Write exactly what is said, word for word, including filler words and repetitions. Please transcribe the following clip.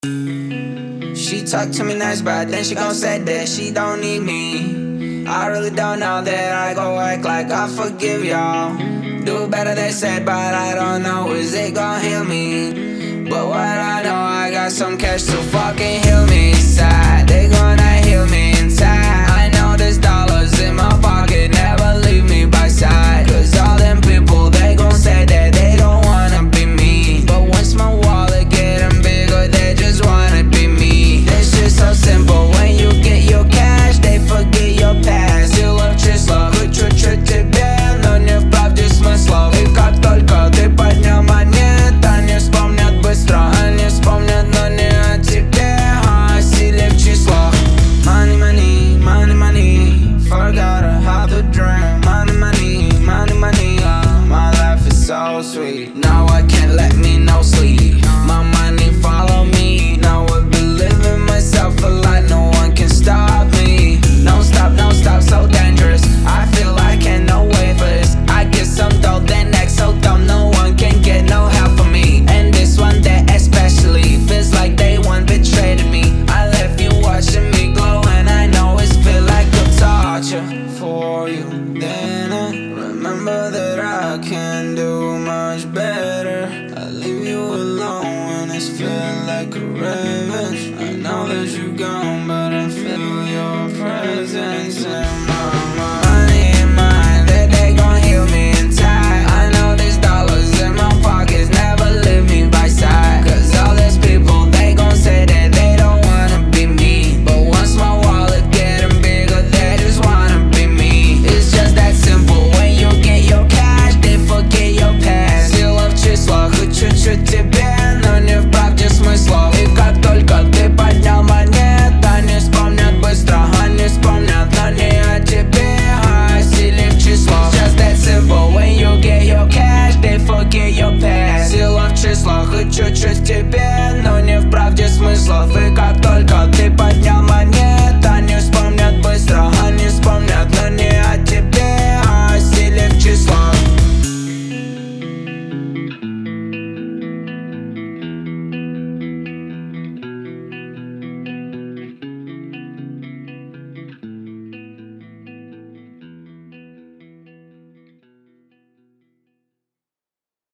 She talk to me nice, but then she gon' say that she don't need me. I really don't know that I go act like I forgive y'all. Do better they said, but I don't know, is it gon' heal me? But what I know, I got some cash to fucking heal me inside. They gonna heal me inside. I know there's dollars in my pocket, never leave me by side. Cause all them people, they gon' say that they don't wanna be me. But once my wallet getting bigger, they just wanna be me. This shit so simple, when you get your cash, they forget your past. Сила в числах, вы чуть-чуть тебе, но не вправде смысла. И как только ты поднял монет, они вспомнят быстро. Они вспомнят, но не о тебе, а о силе в числах. Money, money, money, money, forgot how to dream. Money, money, money, money, uh, my life is so sweet. Now I can't let me no sleep. My money follow me. Now I be living myself a lot, no one can stop me. No stop, no stop, so dangerous. I feel I can't no wait for this. I get some dough, then act so dumb, no one can get no help from me. And this one that especially feels like they one betrayed me. I left you watching me glow, and I know it feel like a torture for you. Then I remember that I can do much better. I leave you alone when it's feel like a revenge. I know that you gone, but I feel your presence in my